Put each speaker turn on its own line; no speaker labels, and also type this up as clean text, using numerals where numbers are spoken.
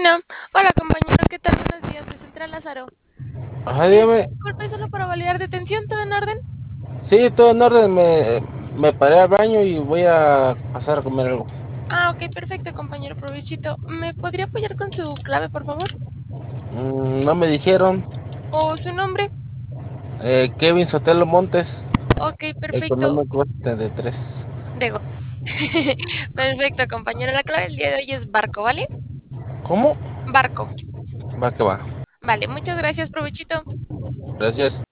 Bueno, hola compañero, ¿qué tal? Buenos días, de Central Lázaro.
Ajá, dígame.
Disculpe, solo para validar detención, ¿todo en orden?
Sí, todo en orden. Me paré al baño y voy a pasar a comer algo.
Ah, ok, perfecto, compañero, provechito. ¿Me podría apoyar con su clave, por favor?
No me dijeron.
¿O su nombre?
Kevin Sotelo Montes,
Ok, perfecto.
económico 73.
Dego. Perfecto, compañero. La clave del día de hoy es barco, ¿vale?
¿Cómo?
Barco.
Va que va.
Vale, muchas gracias, provechito.
Gracias.